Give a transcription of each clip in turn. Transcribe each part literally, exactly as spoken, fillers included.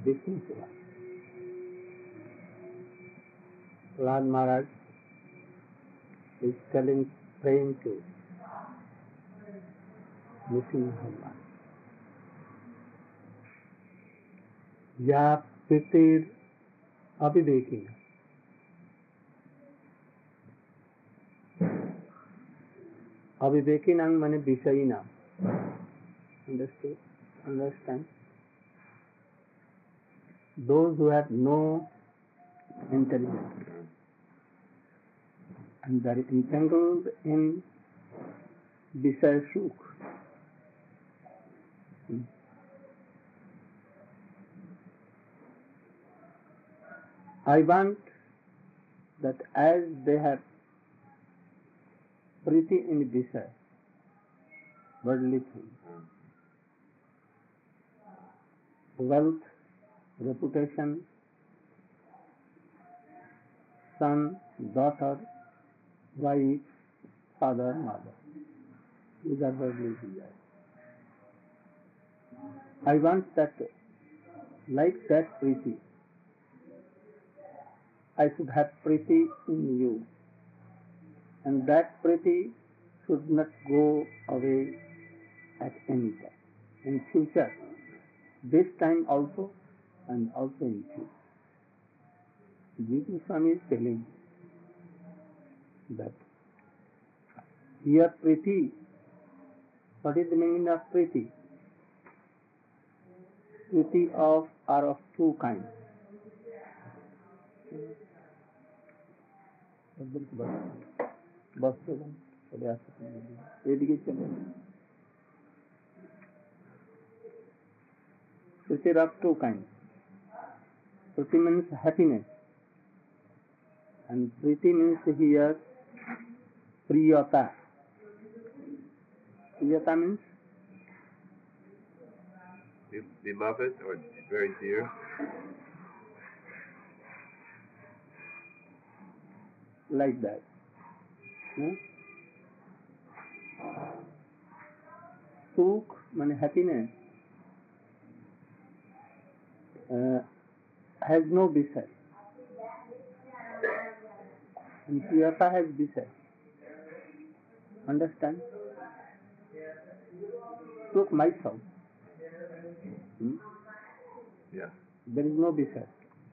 Vishnu Seva. Prahlad Maharaj is telling, praying to Nrsimha Bhagwan. Ya Pritir Abhivekina. Abhivekinam mane Vishayinam. Understood? Understand? Those who have no intelligence and are entangled in Vishaya Sukh. I want that as they have priti in Vishaya, worldly things, wealth, reputation, son, daughter, wife, father, mother. These are worldly desires. I want that, like that priti, I should have priti in you, and that priti should not go away at any time. In future, this time also, and also in future. Jiva Swami is telling that here priti, what is the meaning of priti? Priti of are of two kinds. Priti are of two kinds. Priti means happiness, and priti means here priyata. Priyata means beloved or very dear. Like that. Hmm? Sukh means happiness uh, has no visay, and priyata has visay. Understand? Sukh myself. Hmm? Yeah. There is no visay.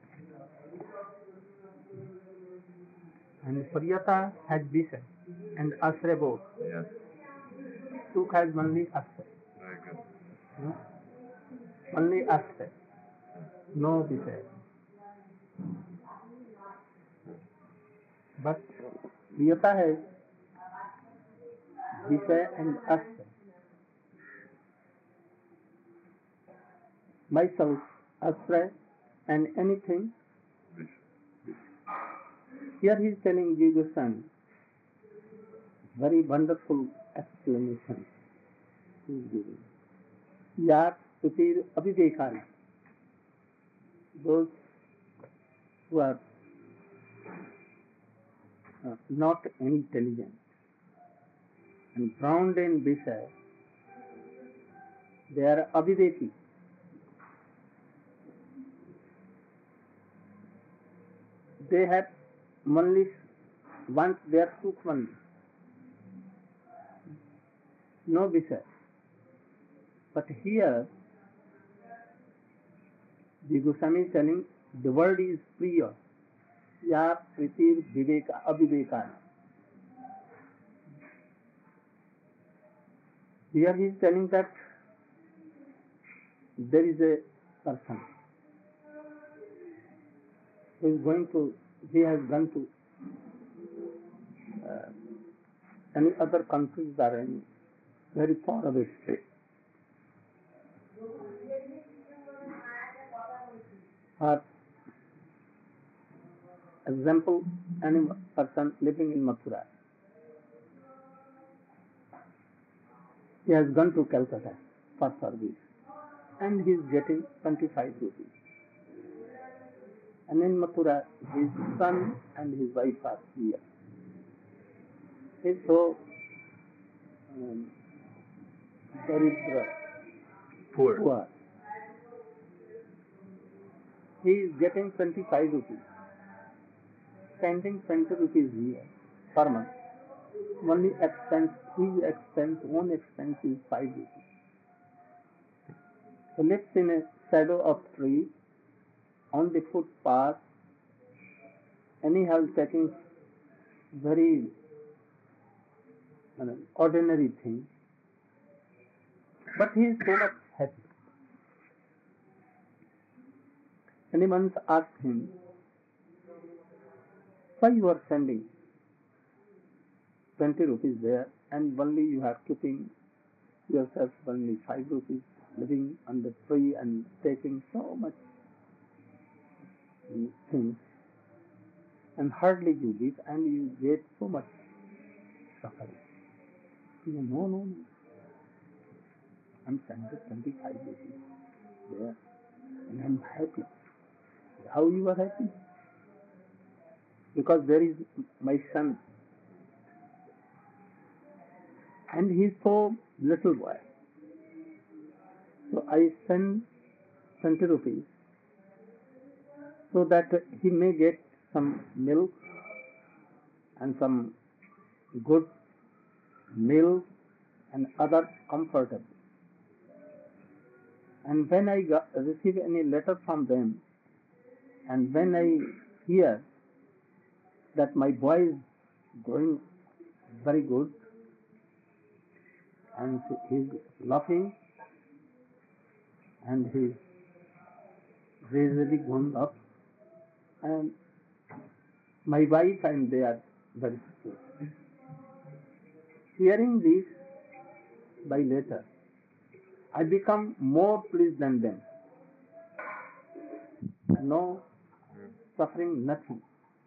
And priyata has visay and asray both. Yes. Sukh has only asray. Very good. Hmm? Only asray. No visay. But priyata has visay and asray. Myself, asray, and anything. Here he is telling Jiva Goswami, very wonderful explanation he is giving. Yat Sutir Abhivekana. Those who are uh, not intelligent and drowned in Visaya, they are Abhiveki. They have only want their sukh only. No Visaya. But here, the Goswami is telling the word is priya. Ya Pritir Viveka Abhivekana. Here he is telling that there is a person who is going to, he has gone to uh, any other countries or any very far away state. For example, any person living in Mathura, he has gone to Calcutta for service and he is getting twenty-five rupees. And in Mathura, his son and his wife are here. He is so um, daridra, Poor. poor. he is getting twenty-five rupees, spending twenty rupees here per month. Only expense, his expense, own expense is five rupees. He lives in a shadow of tree, on the footpath, anyhow taking very uh, ordinary things. But he is so much happy. And he once asked him, why you are sending twenty rupees there and only you are keeping yourself only five rupees, living on the tree and taking so much things and hardly you live and you get so much suffering. He said, no, no, no. I'm sending twenty-five rupees there and I'm happy. How you are happy? Because there is my son and he is so little boy. So I send twenty rupees so that he may get some milk and some good meal and other comfortable. And when I got, receive any letter from them, and when I hear that my boy is growing very good and he is laughing and he is gradually going up, and my wife and they are very happy. Hearing this by letter, I become more pleased than them. No suffering, nothing.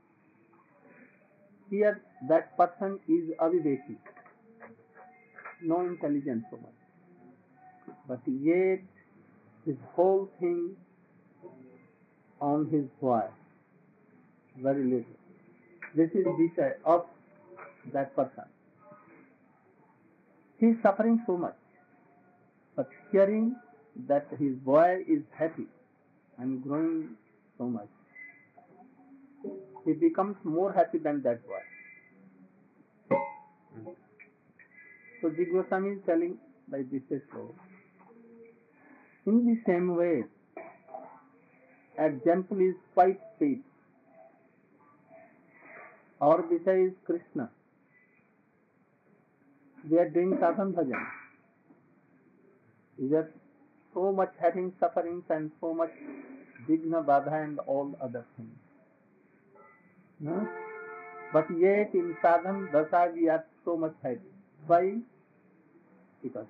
Here that person is aviveki, no intelligence so much. But yet his whole thing on his boy, very little. This is Vishaya of that person. He is suffering so much, but hearing that his boy is happy and growing so much, he becomes more happy than that boy. So Jiva Goswami is telling by this slow. In the same way, example is quite sweet. Our Vishaya is Krishna. We are doing sadhan bhajan. We are so much having sufferings and so much vigna, badha and all other things. No? But yet in sadhan dasa we are so much happy. Why? Because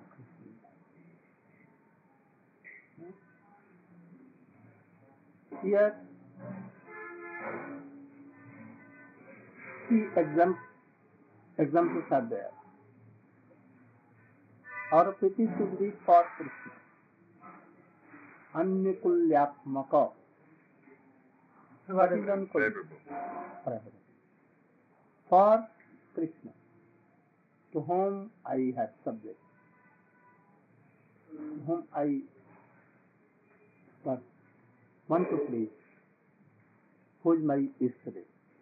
Krishna. Here, three examples, examples are there. Our pity should be for Krishna. Anyakulyatmaka. What is unkulyatmaka? For Krishna, to whom I have subject, to whom I want to please, who is my Ishvara.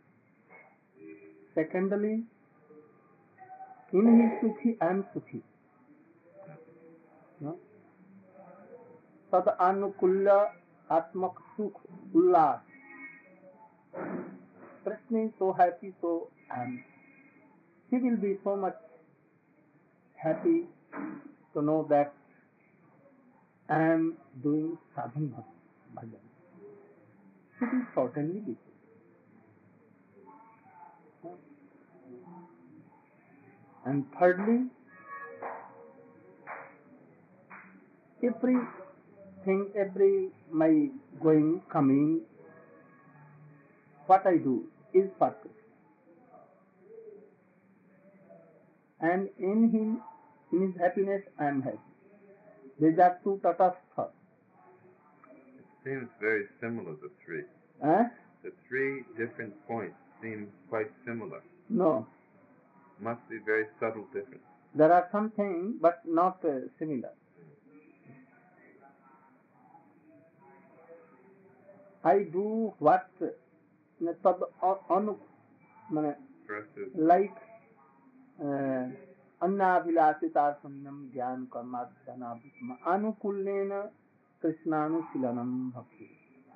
Secondly, in his sukhi I am sukhi. No? Tad anukulya atmak sukh ullas. Krishna is so happy, so I am. He will be so much happy to know that I am doing sadhan bhajan. It will certainly be. And thirdly, everything, every my going, coming, what I do is for Krishna. And in him, in his happiness, I am happy. These are two tatastha. It seems very similar, the three. Eh? The three different points seem quite similar. No. Must be very subtle difference. There are some things, but not uh, similar. I do what tad anu Versus like uh, अन्नाभिलाषिता शून्यम ज्ञान कर्माधनाभिमा अनुकूलेन कृष्णानुशीलनम भक्ति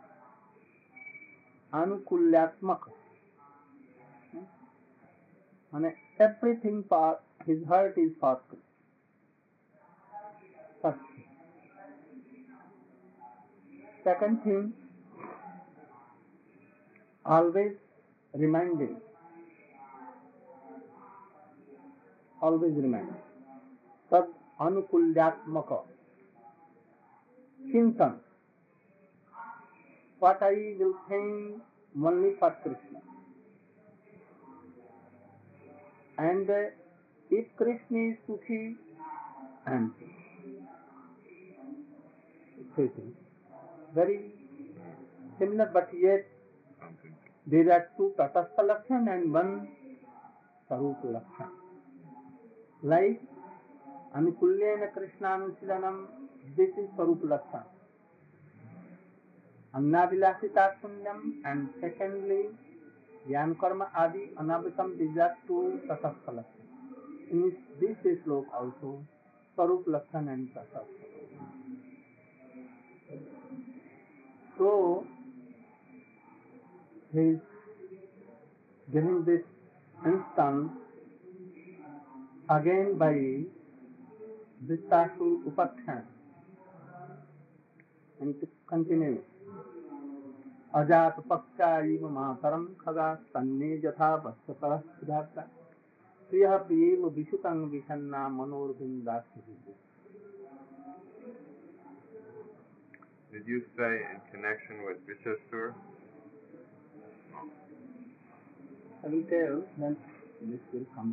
अनुकूल्यात्मक माने everything for his heart is for Krishna. First thing. Second thing, always reminding, always remind. Tad anukulyatmaka chintan. What I will think only for Krishna. And uh, if Krishna is Sukhi, I am Sukhi. Very similar, but yet something. there are two Tatastha Lakshan and one Sarupa Lakshan. Like Anukulyena Krishnanusilanam, this is Sarupa Lakshan. Annavilasita Sunyam, and secondly, Jnana Karma Adi Anabhitam, these are two Tatastha Lakshan. In this slok also, Sarupa Lakshan and Tatastha. So, he is giving this instance again by Vistasu Upakhyan and to continue. Ajat Paksha Iva Mataram Khaga Sanne Jatha Vassatara Siddhartha Priya Priyev Vishutang Vishanna Manor Vindasi. Did you say in connection with Vishasur? I will tell then this will come.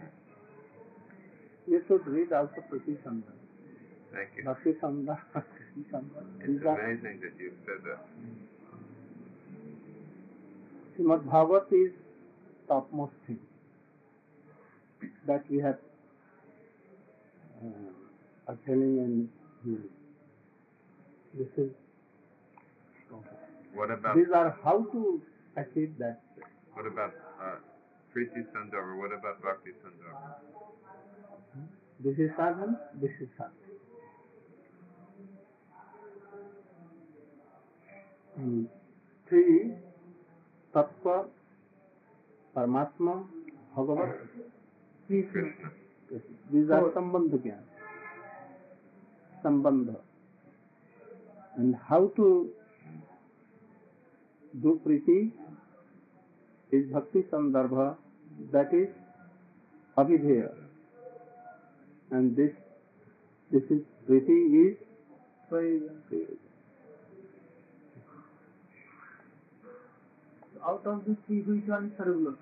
You should read also Prati Sandha. Thank you. Bhakti Sandha, Krishna Sandha. It's These are- amazing that you said that. Srimad Bhagavat is topmost thing that we have uh, are telling and hearing. This is What about these are how to achieve that. what about uh, Priti Sandhava? What about Bhakti Sandhava? This is sadhana, this is sadhana. And three, Tattva, Paramatma, Bhagavat, Krishna. these are Sambandha Jnana. Sambandha. And how to do Priti is Bhakti Sandarbha, that is Abhidheya. And this this is Priti is Prayojan. Out of the three, which one is Sarvaloka?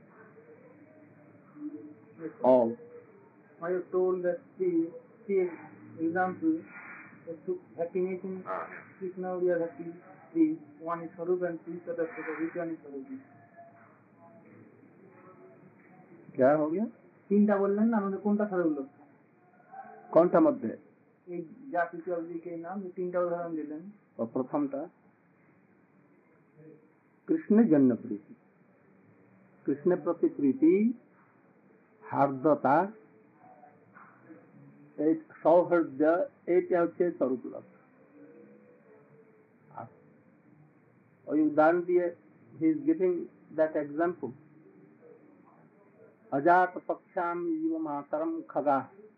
All. I have told that three, three examples, happiness in Ah, Krishna, we are happy, three. One is Sarup and three Tadastha, which one is Sarup? क्या हो गया तीनटा बोललेন না আমাদের কোনটা সর্বলোক कौन सा मध्य এই যা কিছু আপনি কে নাম এই তিনটা উদাহরণ দিলেন और प्रथम था कृष्ण जन्य प्रीति कृष्ण प्रति प्रीति हार्दता एक सौहृदय एक হচ্ছে स्वरूप लक्ष्य और उदाहरण दिए he is giving that example अजात पक्षाम जीव मातरम खगा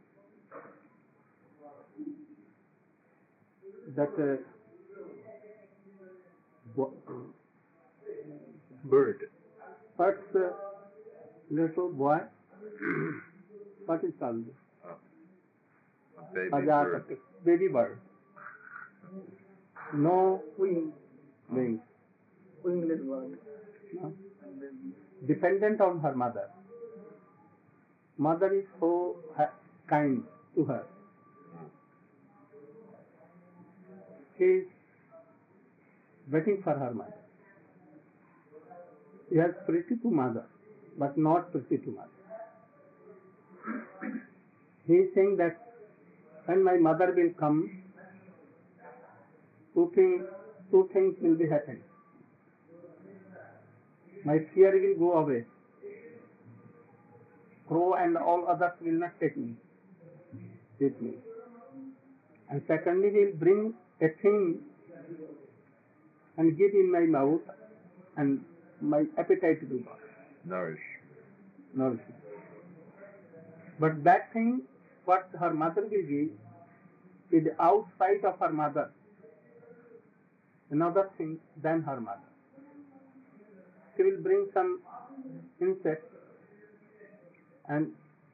that uh, bird. first uh, little boy what is called Oh, a baby Ajat bird. baby bird no wing wings wingless bird no? dependent on her mother mother is so ha- kind to her she is waiting for her mother she has pretty to mother but not pretty to mother he is saying that when my mother will come two things two things will be happening my fear will go away. Crow and all others will not take me with me. And secondly, he will bring a thing and give in my mouth, and my appetite will go. Nourish. Nourish. But that thing, what her mother will give, is outside of her mother. Another thing than her mother. She will bring some insect and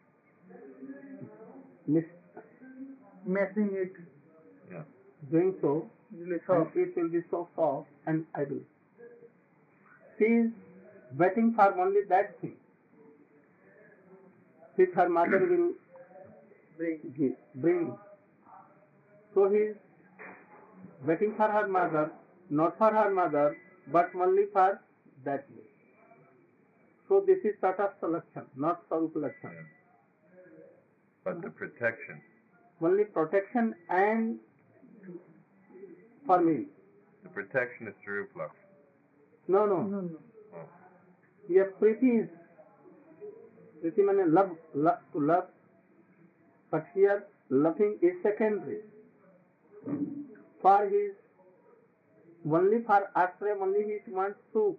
mis- Messing it Yeah. doing so, really and soft. it will be so soft and idle. She is waiting for only that thing, which her mother will Bring. give, bring. So he is waiting for her mother, not for her mother, but only for that way. So this is Tatastha Lakshan, not Sarupa Lakshan. Yeah. But the protection. Only protection and for me. The protection is Sarup Lakshan. No, no. No, no. Oh. Here Priti is, Priti means love, love, to love. But here loving is secondary. For his, only for ashram, only he wants sukh.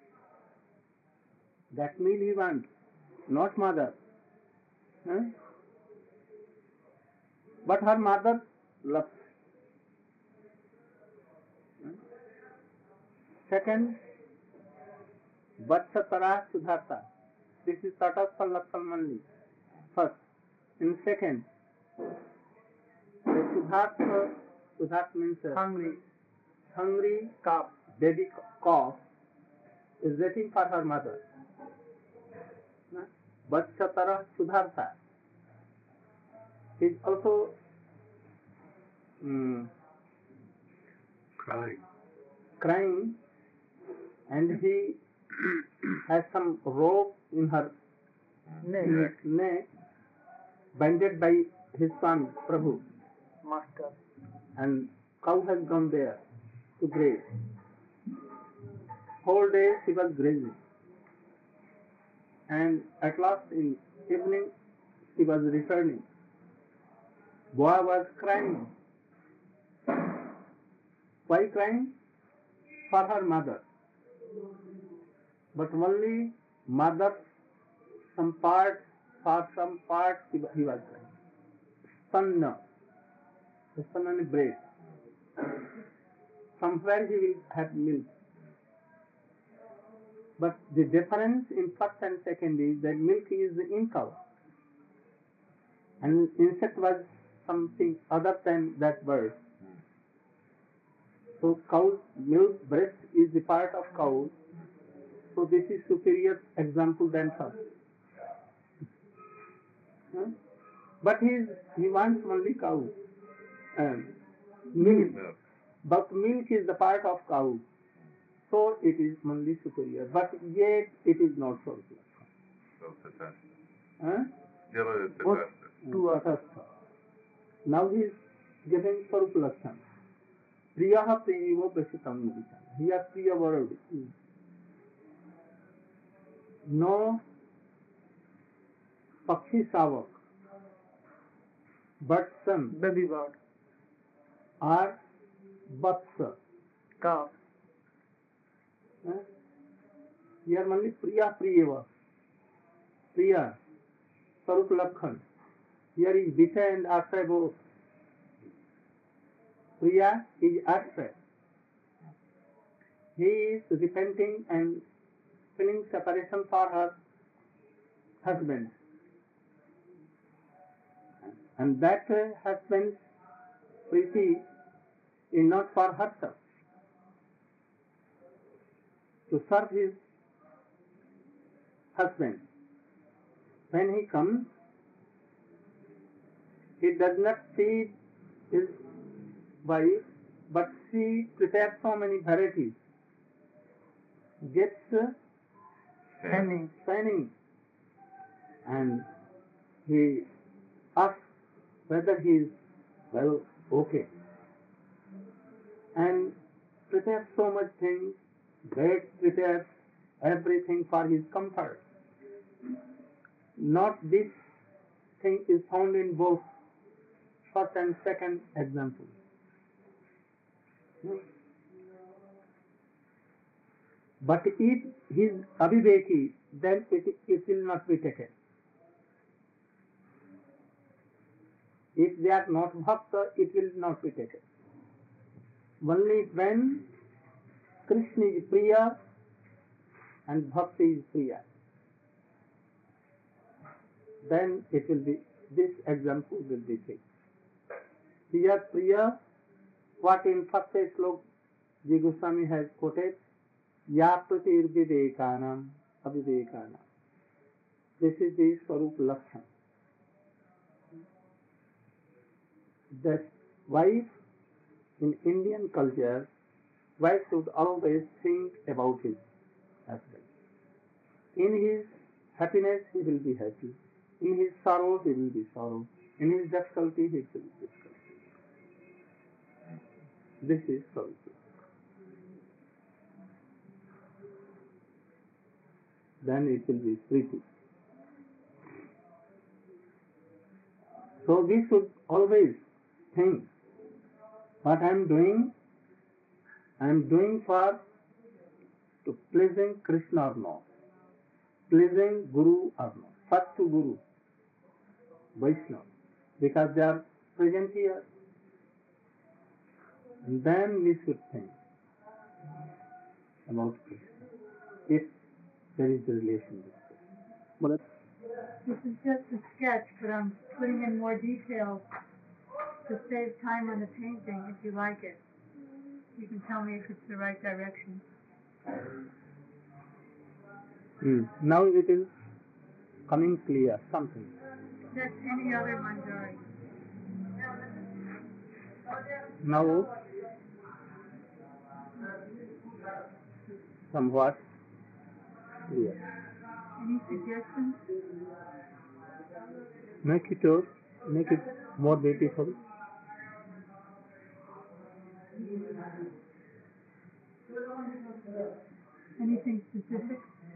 That meal he wants, not mother. Huh? But her mother loves. Huh? Second, Vatsatara Sudharta. This is Tatastha Lakshan only. First. In second, the Sudharta, Sudharta means uh, Hungry. hungry Calf. baby calf is waiting for her mother. Vatsatara Sudharta is also um, Crying. crying, and he has some rope in her Neck. neck, banded by his son Prabhu, Master. and cow has gone there to graze. Whole day she was grazing, and at last in evening she was returning. Boy was crying. Why crying? For her mother. But only mother, some part, for some part he wa- he was crying. Son no. The son only bread. Somewhere he will have milk. But the difference in first and second is that milk is in cow. And insect was something other than that bird. So cow's milk, breast is the part of cow. So this is superior example than first. Huh? But he is, he wants only cow. Um, milk. Milk. But milk is the part of cow. So it is only superior. But yet it is not so superior. So Tatastha. Huh? Still is What? Tatastha. To Tatastha. Now he is giving Sarupa Lakshan. Priyaha Priyayo Prasitam Mudita. He has Priya word. No Pakshi Savak, but son Baby bird. or Vatsa. Calf. Huh? Here only Priya Priyava. Priya, Sarup Lakshan. Here is Vita and Ashray both. Priya is Ashray. He is repenting and feeling separation for her husband. And that uh, husband's Priti is not for herself. To serve his husband. When he comes, he does not feed his wife, but she prepares so many varieties. Gets uh, Penny. shining, and he asks whether he is well okay, and prepares so much things, bread prepares, everything for his comfort. Not this thing is found in both first and second example. But if he is abhiveki, then it, it will not be taken. If they are not bhakta, it will not be taken. Only when Krishna is priya and bhakti is priya, then it will be, this example will be taken. Here priya, what in first slok Ji Goswami has quoted, Ya pratir videkanam avivekanam. This is the Swarup Lakshan. That wife in Indian culture, wife should always think about his husband. In his happiness he will be happy. In his sorrow he will be sorrow. In his difficulty he will be difficulty. This is Swarup. Then it will be Priti. So we should always think, what I am doing, I am doing for to pleasing Krishna or not, pleasing Guru or not. First to Guru, Vaishnava, because they are present here. And then we should think about Krishna, if there is a relation with Krishna. But this is just a sketch, but I'm putting in more details to save time on the painting if you like it. You can tell me if it's the right direction. mm, now it is coming clear, something. That's any other Manjari. Now, somewhat clear. Any suggestions? Make it your, make it more beautiful. Anything specific?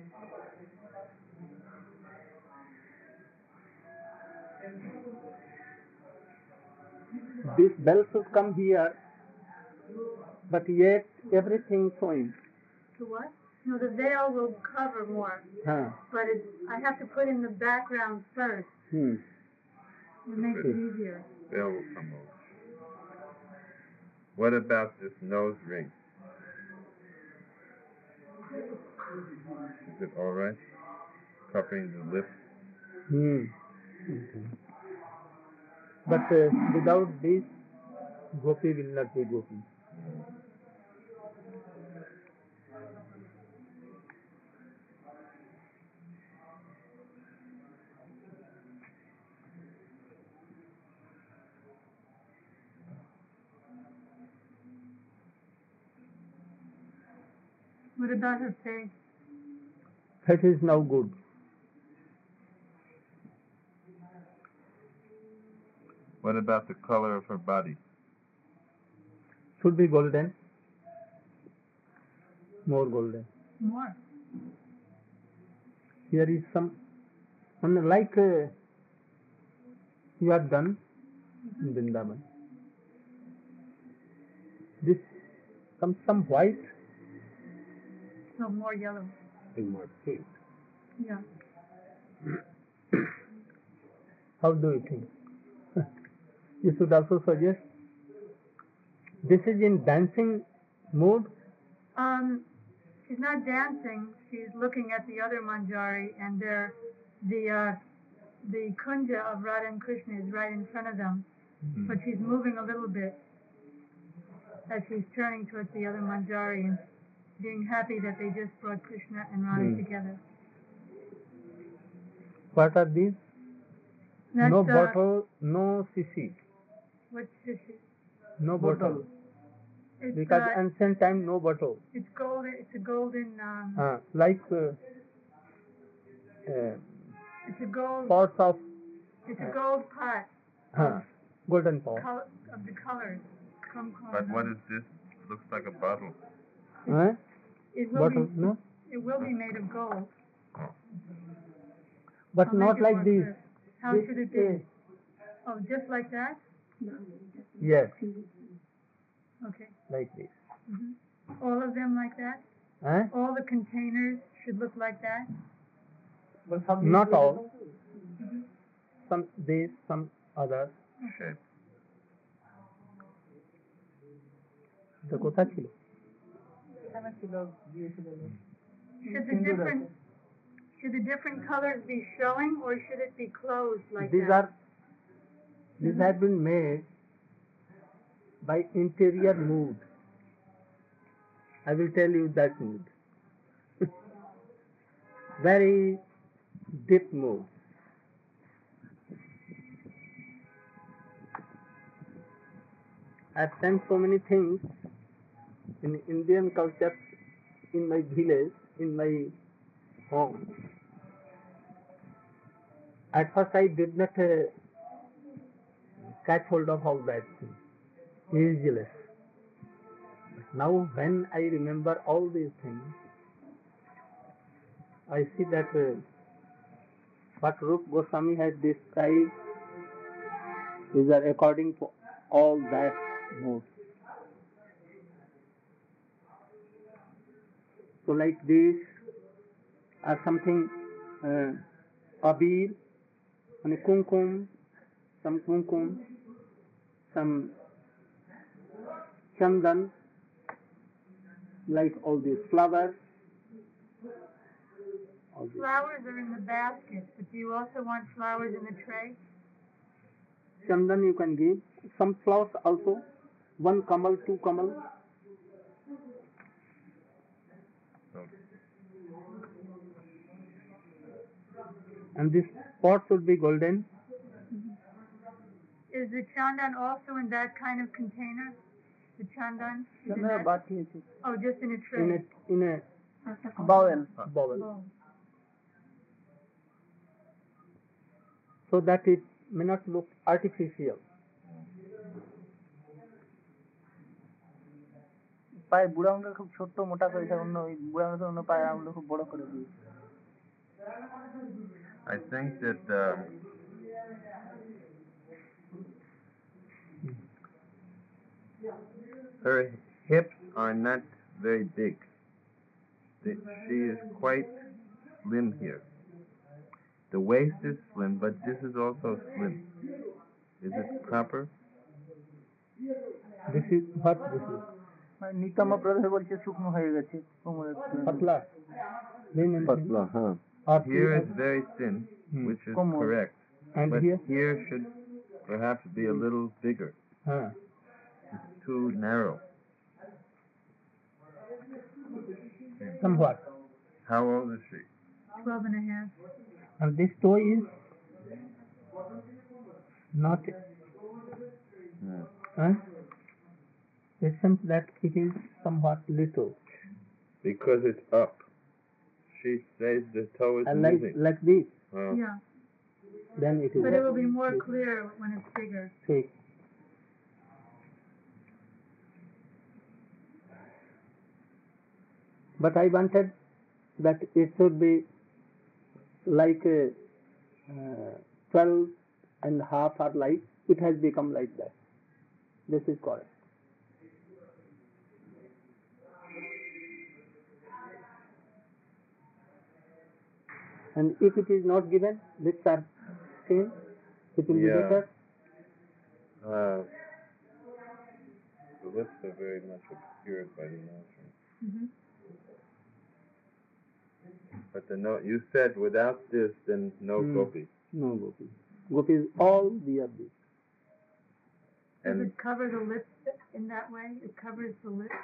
This bell should come here, but yet everything showing. To what? No, the veil will cover more, Huh. but it's, I have to put in the background first. Hmm. It makes it easier. Veil will come over. What about this nose ring? Is it all right? Covering the lips? Hmm. Okay. But uh, without this, Gopi will not be Gopi. What about her face? That is now good. What about the color of her body? Should be golden. More golden. More. Here is some, unlike uh, you have done in Vrindavan. This comes some white. So more yellow. And more pink. Yeah. How do you think? You should also suggest. This is in dancing mood. Um, she's not dancing. She's looking at the other Manjari, and they're, the uh, the kunja of Radha and Krishna is right in front of them, Mm-hmm. but she's moving a little bit as she's turning towards the other Manjari and being happy that they just brought Krishna and Radha Hmm. together. What are these? That's, no uh, bottle, no sissy. What's this? No bottle. It's, Because uh, ancient time, no bottle. it's golden. It's a golden. Um, Uh, like uh, uh, it's a gold. pots of It's a gold pot uh, golden pot. col- of the colors. Come, But what is this? Looks like a bottle. Huh? It will Bottle, be. no? It will be made of gold. But I'll make not it like more this. clear. How This should it is- be? Oh, just like that? Yes, Okay. like this. hmm All of them like that? Huh? All the containers should look like that? But some Not people- all. Some this, some others. Shape. তো কোথা ছিল? এখানে ছিল, দিয়েছিল। Should the Hindu different, আছে। should the different colors be showing or should it be closed like These that? are, these have been made by interior mood. I will tell you that mood. Very deep mood. I've seen so many things in Indian culture in my village, in my home. At first I did not uh, catch hold of all that thing, useless. But now when I remember all these things, I see that uh, what Rupa Goswami has described is uh, according to all that modes. So like this are something uh, abir, and kumkum, some kumkum, some chandan, like all these flowers. All these. Flowers are in the basket, but do you also want flowers in the tray? Chandan you can give, some flowers also, one kamal, two kamal. And this pot should be golden. Is the chandan also in that kind of container? The chandan? Is in এখানে that- বাটি আছে। Oh, just in a tray? In a, in a bowel. bowel. Oh. So that it may not look artificial. পায়ে বুড়া আঙুলের খুব ছোট্ট মোটা করে দিয়েছে, অন্য ওই বুড়া আঙুলের অন্য পায়ের আঙুল খুব বড় করে দিয়েছে। I think that um, her hips are not very big. That she is quite slim here. The waist is slim, but this is also slim. Is it proper? This is what this is. মানে নিতম প্রদেশে বলছে শুকনো হয়ে গেছে কোমরের Patla. Thin and thin. huh? Or Here thin is very thin, Hmm. which is Como? correct. and But here. here should perhaps be a little bigger. Huh. It's too narrow. Somewhat. How old is she? Twelve and a half. And this toe is not. Hmm. Huh? It seems that it is somewhat little. Because it's up. She says the toe is And like moving. like this, Oh. Yeah, then it is. but it will be more clear when it's bigger. thick. But I wanted that it should be like a, uh, twelve and a half or like, it has become like that. This is correct. And if it is not given, lips are same, it will be Yeah. better. Uh, the lips are very much obscured by the nostrils. hmm But the no, you said without this, then no Hmm. gopi. No gopi. Gopi is all the other. Does And it cover the lips in that way? It covers the lips?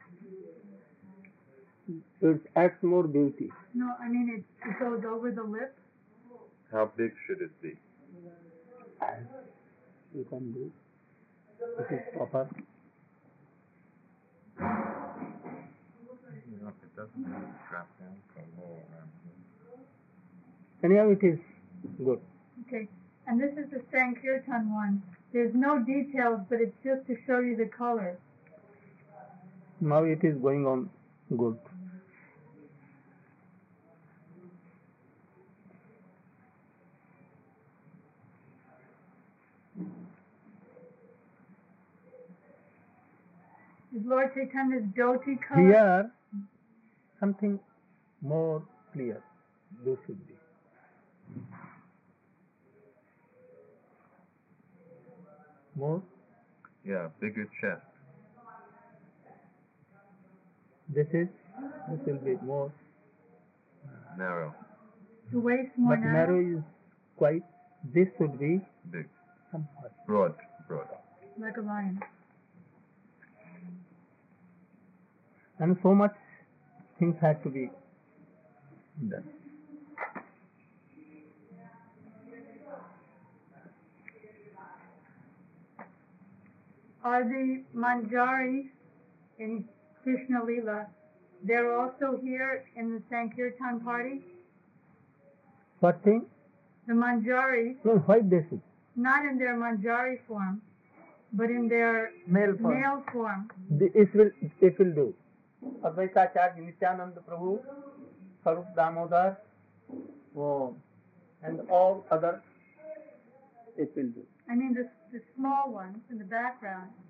It adds more beauty. No, I mean, it, it goes over the lip? how big should it be? As you can do. It is proper. You know, if it doesn't have a strap down, so lower around here. Anyhow, it is good. Okay, and this is the Sankirtan one. There's no details, but it's just to show you the color. Now it is going on good. Is Lord Chaitanya's dhoti color? Here, something more clear. This should be. More. Yeah, bigger chest. This is. This will be more. Narrow. The waist more But narrow? narrow is quite. This should be Big. somewhat. Broad. Broad. Like a lion. And so much things had to be done. Are the Manjari in Krishna Lila, they're also here in the Sankirtan party? What thing? The Manjari, No, why they should? not in their Manjari form, but in their Male form. male form. The- It will. It will do. Advaitacharya Nityananda Prabhu, Sarup Damodar, Oh, and all other. it will do. I mean, the, the small ones in the background,